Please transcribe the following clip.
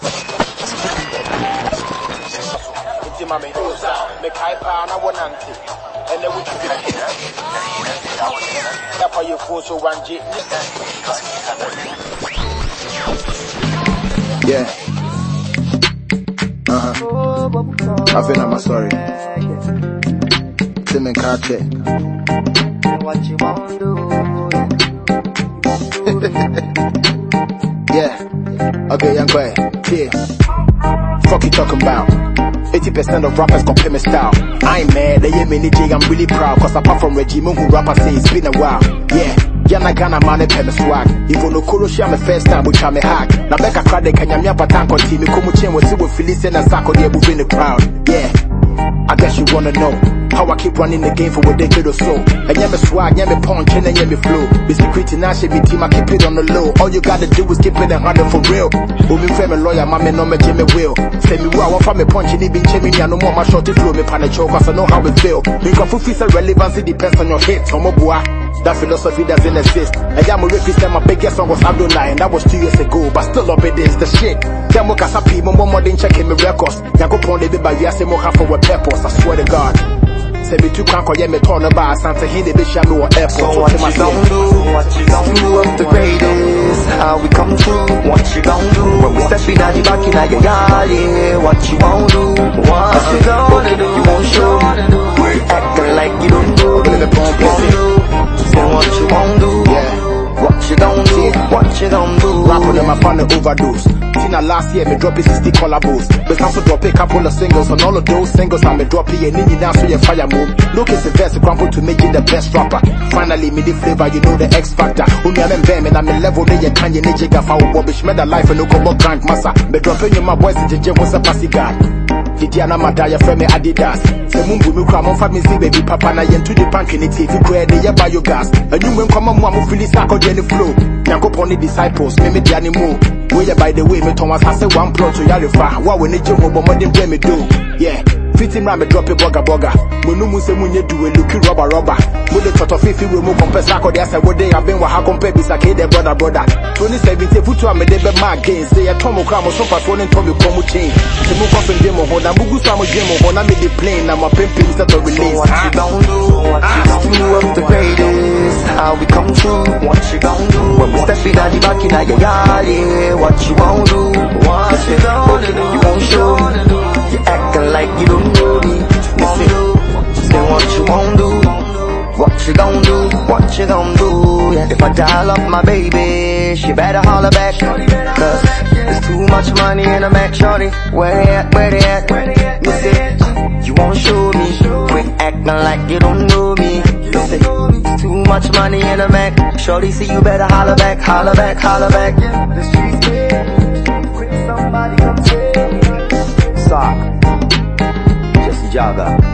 Yeah. I feel I'm sorry. Tim and Kate. What you want to do? Yeah. Okay, young boy. Yeah. Fuck you talking about? 80% of rappers compare me style. I ain't mad, they hear me DJ, I'm really proud. Cause apart from Reggie Moon, who rapper say it's been a while. Yeah. Yana Ghana man pay me swag. Even no kuro share me first time we try me hack. Na beka crowd can yamia patanko team. Kumu chen we see we Phyllis and Sako they moving the crowd. Yeah. I guess you wanna know how I keep running the game for what they did or so. And yeah me swag, yeah me punch, and yeah me flow. Be secret now, she be team, I keep it on the low. All you gotta do is keep it 100 for real. Moving from a lawyer, my man no me Jimmy will. Say me wow, I me punch, and it been chimney, no more my shorty flow, me pan a choke, cause I know how it feel. Me can fulfill relevancy depends on your hit, homo boy. That philosophy doesn't exist. And yeah, my represent my biggest song was Abdullah, and that was 2 years ago, but still up it is the shit. Yeah, mo kasapi, mo more than checking my records. Yanko pon the by yase mo half for a purpose, I swear to God. Say me too can't call yeah me turn about Santa Hindi bitch I know airport. So what you gon' do? What you gon' do? Up the greatest, how we come through. What you gon' do? When we step in at the back in your yard, yeah. What you gon' do? What you gonna do? You won't show. Acting like you don't do. What you do? So what you gon' do? Yeah. What you gon' do? What you gon' do? Rapping them upon the overdose. Tina last year me drop it 60 collabos. But also drop a couple of singles. On all of those singles I me drop it and in now so you fire move. Look it's the best crumble to make it the best rapper. Finally me the flavor, you know the X factor. Only I'm in bam and I'm in level they you can't you need to for rubbish. Made a life and no come grand massa. Me dropping you my boys in the gym was a passy guy. Didiana Madaya from me Adidas. Say mumbu me cram on for me see baby papa na yen to the bank in it if you create the biogas. And you when come on mama feel this sako jenny flow. Yanko pon the disciples, me the animal. Where by the way me Thomas has say one plot to Yarifa. What when it jump more than play me do. Yeah. Fitting round me drop a bugger. Munumu se munye do a looky rubber. With the tot of 50 we move compare sako there say what they have been what how compare bisake their brother. 2017 futu am de be my gain. Say a Tomo Cram or some phone and Tommy Komu chain. Se mu coffin demo ho na mugu samo demo ho na me the plane na my pimpin set of release. What you gon' do? What you gon' do? Up the greatest, how we come through. What you gon' do? When we step in at the back in your yard, yeah. What you gon' do? What you gon' do? You won't show. You acting like you don't know me. Say what you won't do. What you gon' do? What you gon' do? Yeah. If I dial up my baby, she better holler back. Cause there's too much money in the Mac, shorty. Where they at? Where they at? Me say, you won't show me. Quit acting like you don't know me. Me say, there's too much money in the Mac. Shorty, see you better holler back, holler back, holler back. The streets dead. Quick, somebody come save. Sock. Jesse Jaga.